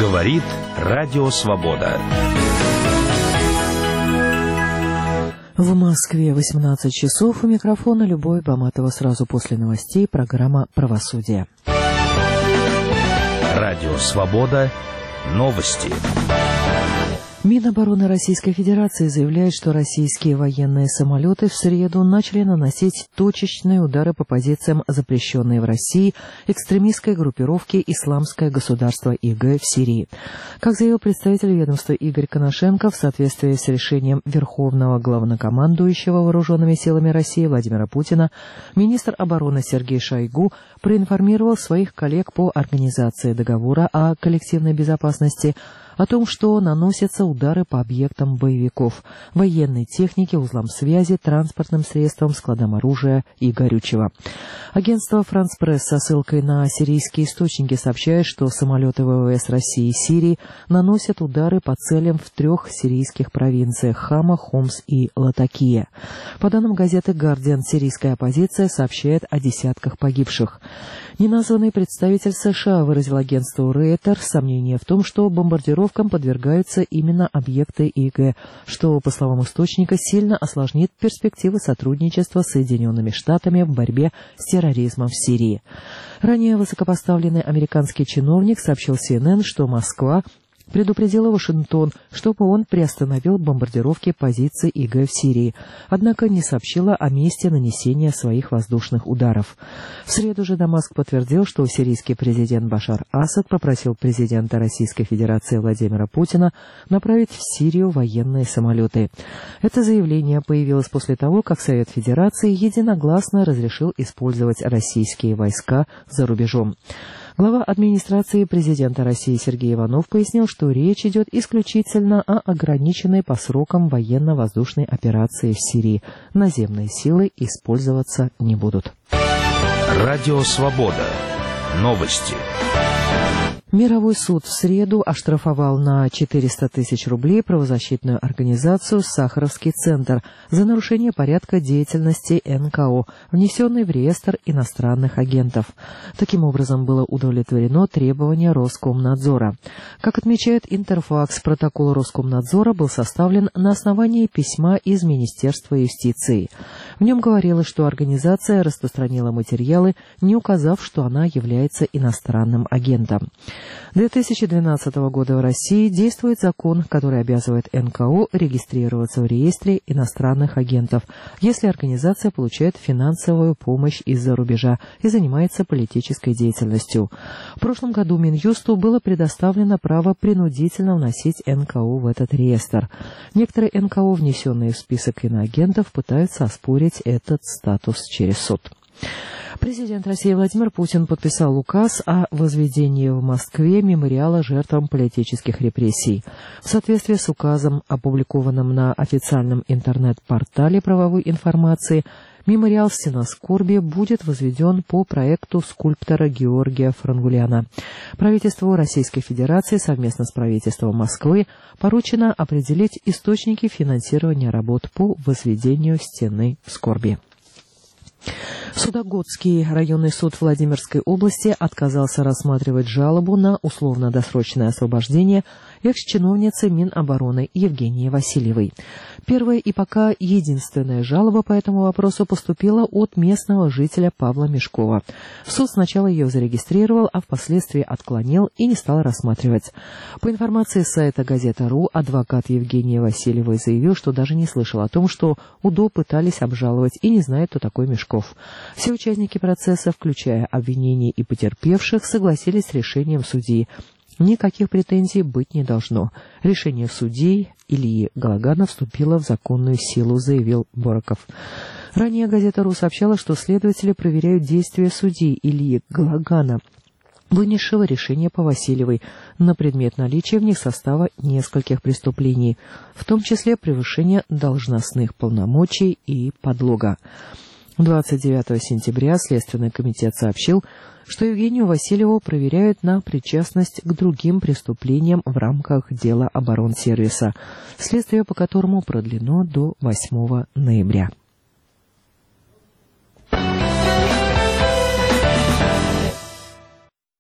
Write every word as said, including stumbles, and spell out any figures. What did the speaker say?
Говорит Радио Свобода. В Москве восемнадцать часов. У микрофона Любовь Баматова. Сразу после новостей программа «Правосудие». Радио Свобода. Новости. Минобороны Российской Федерации заявляет, что российские военные самолеты в среду начали наносить точечные удары по позициям запрещенной в России экстремистской группировки «Исламское государство ИГ» в Сирии. Как заявил представитель ведомства Игорь Коношенко, в соответствии с решением Верховного Главнокомандующего Вооруженными силами России Владимира Путина, министр обороны Сергей Шойгу проинформировал своих коллег по Организации договора о коллективной безопасности о том, что наносятся удары по объектам боевиков, военной технике, узлам связи, транспортным средствам, складам оружия и горючего. Агентство «Франс Пресс» со ссылкой на сирийские источники сообщает, что самолеты ВВС России и Сирии наносят удары по целям в трех сирийских провинциях – Хама, Хомс и Латакия. По данным газеты «Гардиан», сирийская оппозиция сообщает о десятках погибших. Неназванный представитель США выразил агентству Рейтер сомнение в том, что бомбардировкам подвергаются именно объекты ИГ, что, по словам источника, сильно осложнит перспективы сотрудничества с Соединенными Штатами в борьбе с терроризмом в Сирии. Ранее высокопоставленный американский чиновник сообщил си эн эн, что Москва предупредила Вашингтон, чтобы он приостановил бомбардировки позиций ИГ в Сирии, однако не сообщила о месте нанесения своих воздушных ударов. В среду же Дамаск подтвердил, что сирийский президент Башар Асад попросил президента Российской Федерации Владимира Путина направить в Сирию военные самолеты. Это заявление появилось после того, как Совет Федерации единогласно разрешил использовать российские войска за рубежом. Глава администрации президента России Сергей Иванов пояснил, что речь идет исключительно о ограниченной по срокам военно-воздушной операции в Сирии. Наземные силы использоваться не будут. Радио Свобода. Новости. Мировой суд в среду оштрафовал на четыреста тысяч рублей правозащитную организацию «Сахаровский центр» за нарушение порядка деятельности эн ка о, внесенной в реестр иностранных агентов. Таким образом, было удовлетворено требование Роскомнадзора. Как отмечает Интерфакс, протокол Роскомнадзора был составлен на основании письма из Министерства юстиции. В нем говорилось, что организация распространила материалы, не указав, что она является иностранным агентом. С две тысячи двенадцатого года в России действует закон, который обязывает эн ка о регистрироваться в реестре иностранных агентов, если организация получает финансовую помощь из-за рубежа и занимается политической деятельностью. В прошлом году Минюсту было предоставлено право принудительно вносить эн ка о в этот реестр. Некоторые эн ка о, внесенные в список иноагентов, пытаются оспорить этот статус через суд. Президент России Владимир Путин подписал указ о возведении в Москве мемориала жертвам политических репрессий. В соответствии с указом, опубликованным на официальном интернет-портале правовой информации, мемориал «Стена скорби» будет возведен по проекту скульптора Георгия Франгуляна. Правительству Российской Федерации совместно с правительством Москвы поручено определить источники финансирования работ по возведению «Стены скорби». Судогодский районный суд Владимирской области отказался рассматривать жалобу на условно-досрочное освобождение экс-чиновницы Минобороны Евгении Васильевой. Первая и пока единственная жалоба по этому вопросу поступила от местного жителя Павла Мешкова. Суд сначала ее зарегистрировал, а впоследствии отклонил и не стал рассматривать. По информации сайта «Газета.ру», адвокат Евгении Васильевой заявил, что даже не слышал о том, что УДО пытались обжаловать, и не знает, кто такой Мешков. Все участники процесса, включая обвинения и потерпевших, согласились с решением судьи. Никаких претензий быть не должно. Решение судей Ильи Галагана вступило в законную силу, заявил Бороков. Ранее «Газета.ру» сообщала, что следователи проверяют действия судьи Ильи Галагана, вынесшего решение по Васильевой на предмет наличия в них состава нескольких преступлений, в том числе превышения должностных полномочий и подлога. двадцать девятого сентября Следственный комитет сообщил, что Евгению Васильеву проверяют на причастность к другим преступлениям в рамках дела оборонсервиса, следствие по которому продлено до восьмого ноября.